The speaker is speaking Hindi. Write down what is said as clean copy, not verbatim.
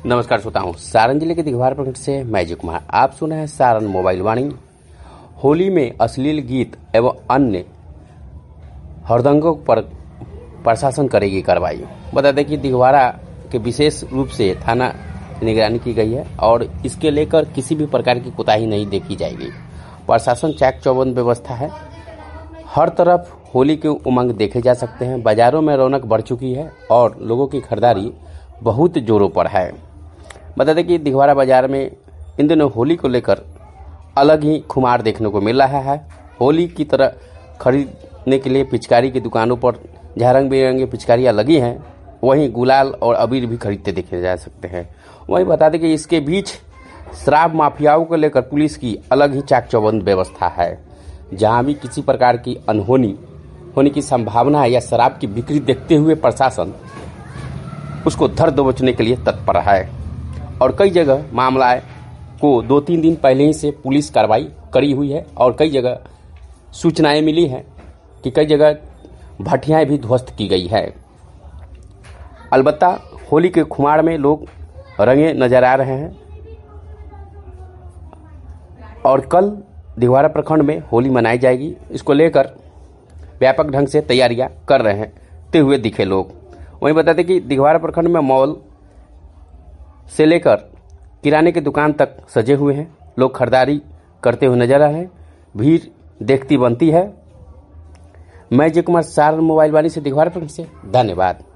नमस्कार श्रोताओं, सारण जिले के दिघवार प्रखंड से मैं अजय कुमार। आप सुन रहे हैं सारण मोबाइल वाणी। होली में अश्लील गीत एवं अन्य हरदंगों पर प्रशासन करेगी कार्रवाई। बता दें कि दिघवारा के विशेष रूप से थाना निगरानी की गई है और इसके लेकर किसी भी प्रकार की कोताही नहीं देखी जाएगी। प्रशासन चाक चौबंद व्यवस्था है। हर तरफ होली के उमंग देखे जा सकते हैं। बाजारों में रौनक बढ़ चुकी है और लोगों की खरीदारी बहुत जोरों पर है। बता दें कि दिघवारा बाजार में इन दिनों होली को लेकर अलग ही खुमार देखने को मिल रहा है। होली की तरह खरीदने के लिए पिचकारी की दुकानों पर जहाँ रंग बिरंगी पिचकारियाँ लगी हैं, वहीं गुलाल और अबीर भी खरीदते देखे जा सकते हैं। वहीं बता दें कि इसके बीच शराब माफियाओं को लेकर पुलिस की अलग ही चाक चौबंद व्यवस्था है। जहां भी किसी प्रकार की अनहोनी होने की संभावना है या शराब की बिक्री देखते हुए प्रशासन उसको धर दबोचने के लिए तत्पर है और कई जगह मामला को 2-3 दिन पहले ही से पुलिस कार्रवाई करी हुई है और कई जगह सूचनाएं मिली हैं कि कई जगह भट्टियां भी ध्वस्त की गई है। अलबत्ता होली के खुमार में लोग रंगे नजर आ रहे हैं और कल दिघवारा प्रखंड में होली मनाई जाएगी। इसको लेकर व्यापक ढंग से तैयारियां कर रहे हुए दिखे लोग। वहीं बता दें कि दिघवारा प्रखंड में मॉल से लेकर किराने की दुकान तक सजे हुए हैं। लोग खरीदारी करते हुए नजर आ रहे हैं। भीड़ देखती बनती है। मैं अजय कुमार, सारण मोबाइल वाणी से दिघवारा प्रखंड से। धन्यवाद।